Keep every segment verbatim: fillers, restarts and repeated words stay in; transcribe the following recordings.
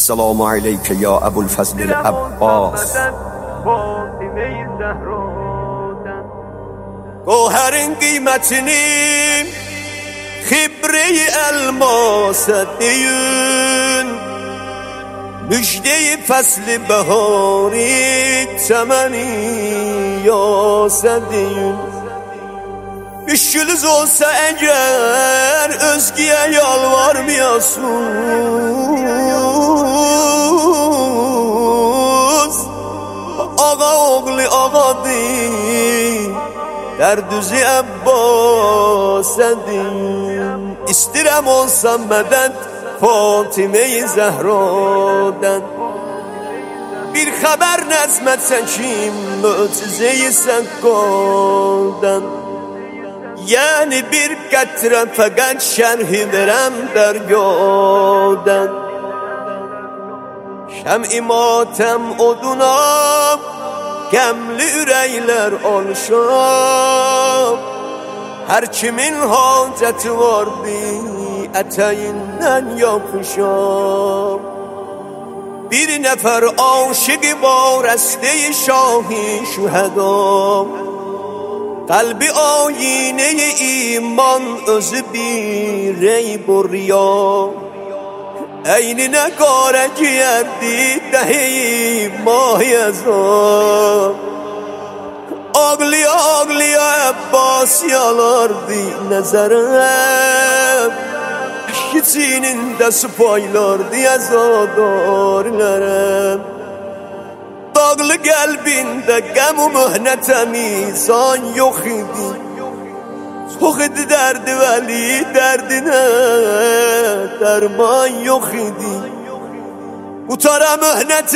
السلام علیک یا ابوالفضل العباس. گوهرین قیمتinin خبره الماس دیون، müjde faslı bahari temeni yasediyun. Üşkülüz olsa eğer özgüye yalvarmayasınız, ağa oğlu ağadır, derdüzü Abbas edin. İstirem olsam medet Fatime-i Zehra'dan, bir haber nezmetsen kim mucize-i Sekkal'dan. Yani bir qətrə fəqət şərh verəm dərgahdan. Şəm-i matəm oduna qəmli ürəklər alışab, hər kimin hacəti vardı ətəyindən yapışab. Bir nəfər aşıqı var əstəyi şahi şühədam, qalbi ayine iman özü bir reyb و riya. Eynine qara giyerdi dehi mahi azam, ağlıya ağlıya Abbas yalardı nezerem. Eşkisinin su paylardı azadarlarım. Dağlı qəlbində qəm و mühnətə mizan yox idi. Çox idi dərdi vəli, dərdinə dərman yox idi. Qutara mühnət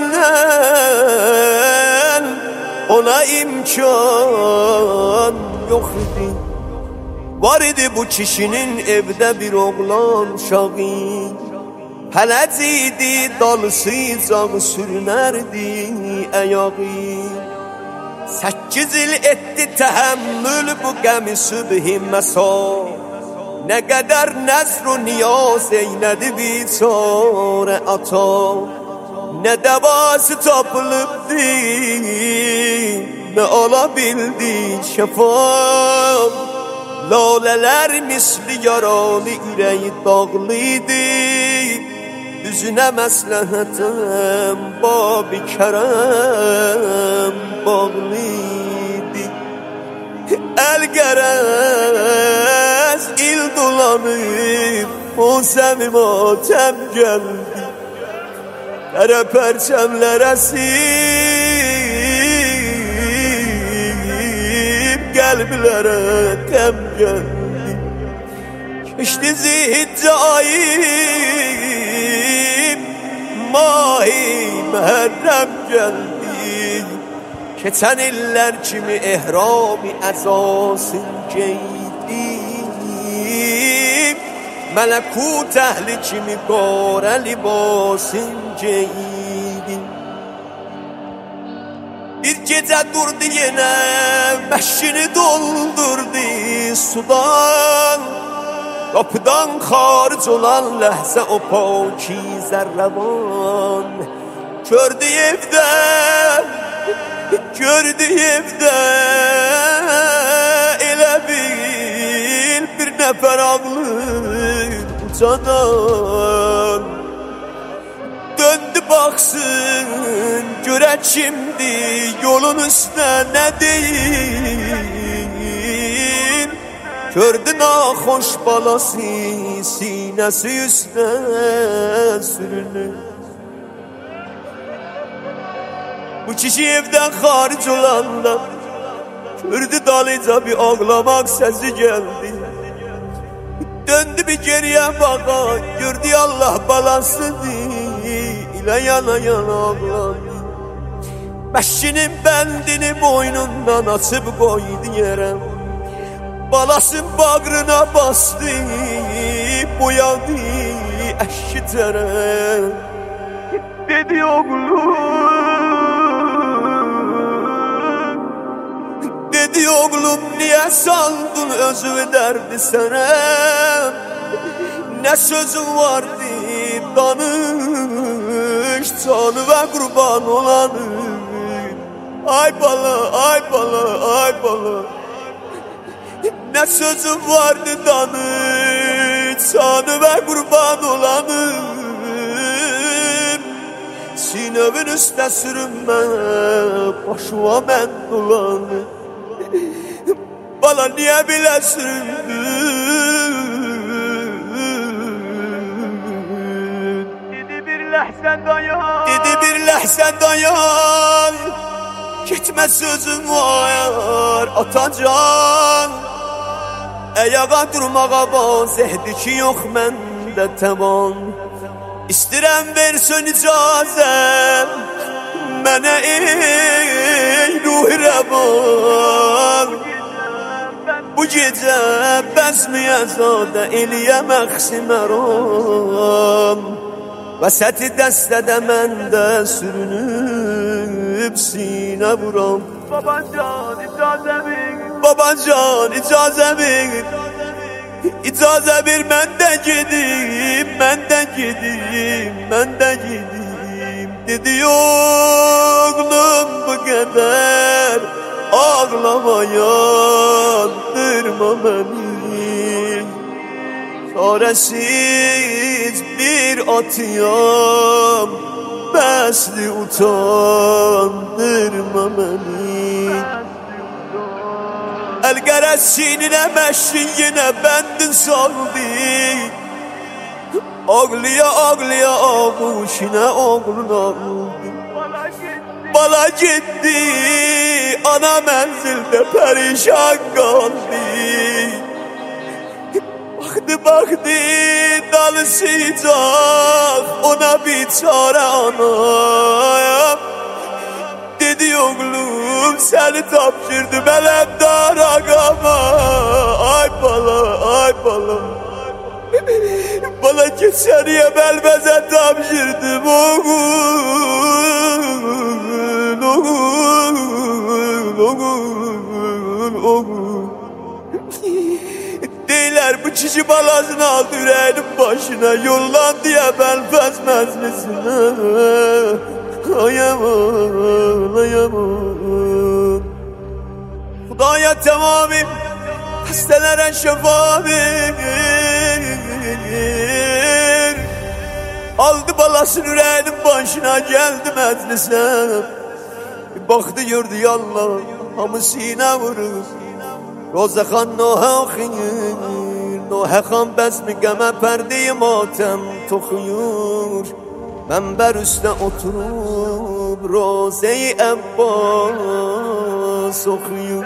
əlindən ona imkan yox idi. Var idi bu kişinin evdə bir oğlan uşağı, Hələcidi dalısıcaq sürünərdi əyağı. Səkkiz il etdi təhəmmül bu qəmi sübhi məsa, nə qədər nəzr و niyaz eylədi biçarə ata. Nə dəvası tapılıbdı, nə ala bildi şəfa. Lalələr misli yaralı ürəyi dağlıydı, üzünə məsləhətəm bab-ı kərəm bağlıydı. Əl qərəz il dolanıb o səmi matəm gəldi. Qərə pərçəmlər əsib qəlblərə qəm gəldi. Keçdi zihicə ayıb mahi məhərrəm gəldi. Keçən illər kimi ehrami əzasın geydim, mələkut əhli kimi qara libasın geydim. Bir gecə durdu yenə məşini doldurdu sudan, qapıdan xaric olan ləhzə o pakizə rəvan. Gördü evdə, gördü evdə elə bil bir nəfər ağlır ucadan. Döndü baxsın görə kimdir yolun üstə nə deyil. Gördü naxoş balası sinəsi üstə sürünür. Bu kişi evdən xaric olanda gördü dalıca bir ağlamaq səsi gəldi. Döndü bir geriyə bağa, gördü Allah balasıdır, ilə yana yana ağladı. Məşkinin bəndini boynundan açıb qoydu yerə, balasın bağrına bastı, boyadı əşki tərə. Dedi oğlum, dedi oğlum niyə saldın özünü dərdi sənə? Ne sözüm vardı danış, canı ve kurban olanı. Ay bala, ay bala, ay bala. Ne sözüm vardı danış, canı ve kurban olanı. Sinemin üstə sürünmə, başıma mən dolanı. Bala niyə bilə süründün? Dedi bir ləhsən dayan, Dedi bir ləhsən dayan. Gitmə sözüm var atacan. Əyağa durmağa baz, ehdi ki yox məndə təvan. İstirəm versin icazəm mənə ey ruhi rəvan. Bu gecə bəzmiyə zadə eləyə məxsi məram. Vəsəti dəstədə məndə sürünüb sinə vuram. babancan icazə ver, Babancan icazə ver, İcazə ver mən də gedim, mən də gedim, mən də gedim. Dedi oğlum bu qədər ağlama yandırma məni. Çarəsiz bir atıyam, bəsli utandırma məni. El-qərəz çininə məşin yenə bəndin saldı. Ağlıya ağlıya ağuşinə oğlun aldı. bana gitti, Bala getdi, ana mənzildə pərişan qaldı. Baxdı baxdı dalısıyacaq ona biçarə anayam. Dedi oğlum səni tapşırdım ələmdar ağama. Ay bala, ay bala. Bala keçəriyə bəlbəzə tapşırdım oğul, oğul, oğul, oğul. Deylər bu kişi balasını aldı ürəyinin başına, yollan diye bəlbəz məclisinə. Ay aman, ay aman. Xudaya tamamim, xəstələrə şəfa ver. Aldı balasını ürəyinin başına, gəldi məclisə. Baxdı gördü yallah, hamı sinə vurur. Rozəxan nohə oxuyur, nohə xan bəzmi qəmə pərdi-i matəm toxuyur. Mənbər üstə oturub Roze-i Əbbas oxuyur.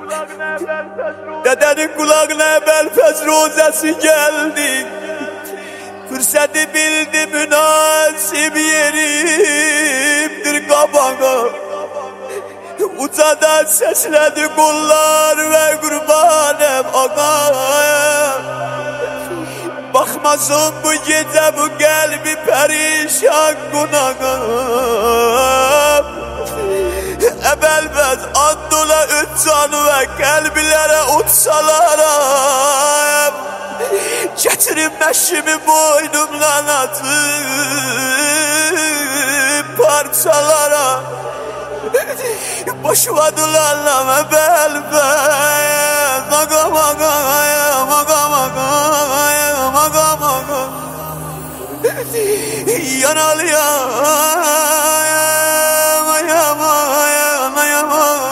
Dədənin qulağına əvvəl fəz Rozəsi gəldi. Fürsəti bildi münasib yerimdir qabağa. Ucadan səslədi qullar və qurbanəm ağaya. Baxmasın bu gecə bu qəlbi pərişan qunağa. Əvvəlbəz andola üç canı və qəlbilərə uçsalarım. Gətirin məşimi boynumdan atıb parçalara. Başıma dularlama bəlbəz. Maqa maqa maqa maqa maqa maqa. Yanalıyam ayam ayam ayam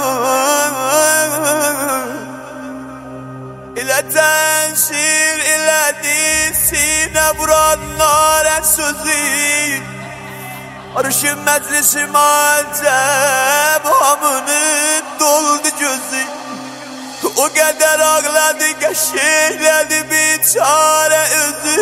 ayam. İlə tensir ilədi sinə vuran narə sözü. Arşın məclisi malcəm hamının doldu gözü. O qədər ağladı, qəşəklədi biçarə özü.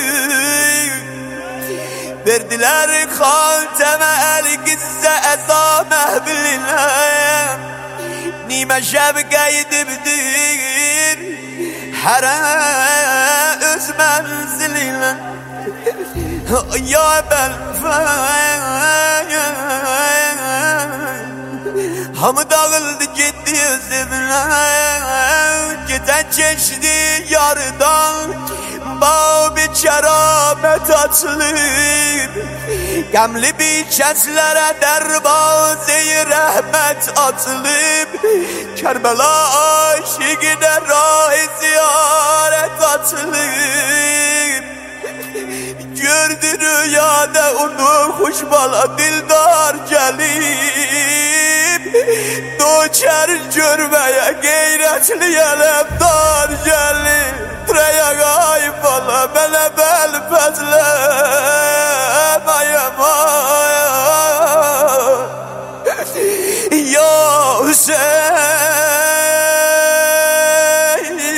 Verdilər xaltəmə əl-qizə əza məhbilinə. Nimə şəbqə edibdir hərə öz mənzilinə. Ya bəlfəy hamı dağıldı gitti özümlə. Gecə keçdi yarıdan bab keramet açılıb, qəmli bir kəslərə dərvazə-i rəhmət açılıb, Kərbəla aşiqinə rah-i ziyarət açılıb. Gördü rüyada onu xoşbala dildar gəlib, Nökər görməyə qeyrətli ələmdar gəlib. Trəyək ay bala mənə bəl fəzləm ayəm ay Ya Hüseyin,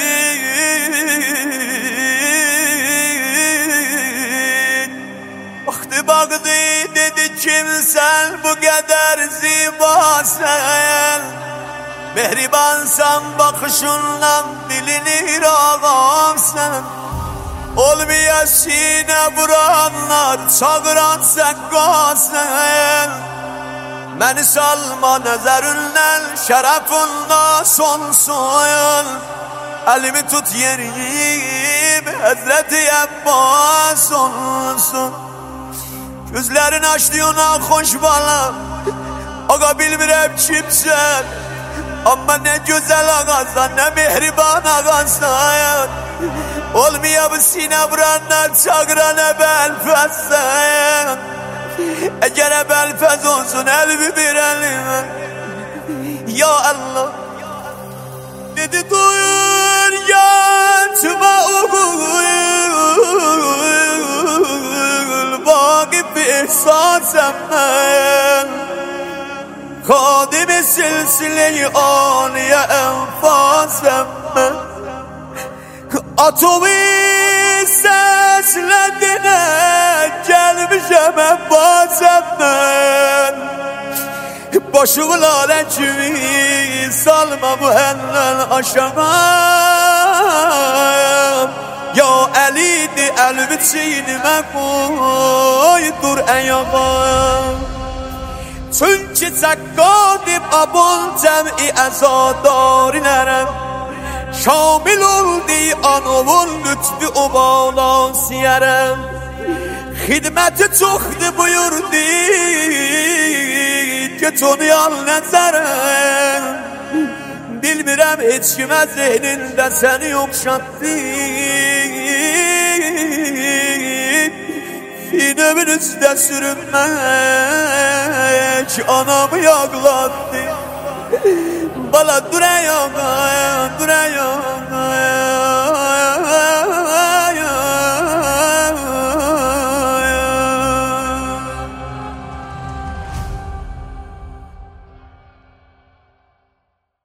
Baxdı baxdı dedi kimsən bu qədər zibasən, Mehribansan baxışınla bilinir ağamsan, Olmaya sinə vuranlar çağıran sən qasən, Məni salma nəzərindən şərəfinlə sonsun, Əlimi tut yeriyim Həzrəti Əbbas olsun. Gözlərin açdığına xoş balam, Ağa bilmirəm kimsən, Amma nə gözəl ağasan, nə mehriban ağasan, Olmaya bu sinə vuranlar çağıran əbəlfəzsən, Əgər əbəlfəz olsun əlbi bir əlimə, Ya Allah. Dedi duyur yatma oğul, Vaqif ihsansəm mən, Xadim-i silsile-i âliye enfasem ben, Atomi sesledine gelmişem enfasem ben, Başımın alekimi salma bu hellen aşağım, Ya elidi elbi çiğnime koy dur eyyağım. Çünkü çəkqadim abul cəm'i əzadarinərəm, Şamil oldi anovun lütfi o balasiyərəm, Xidməti çoxdu buyurdu Get onu yal nəzərəm, Bilmirəm heç kimə zehnində səni oxşatdı, Sinəmin üstə sürünmək anamı yağladı. Bala durayım, durayım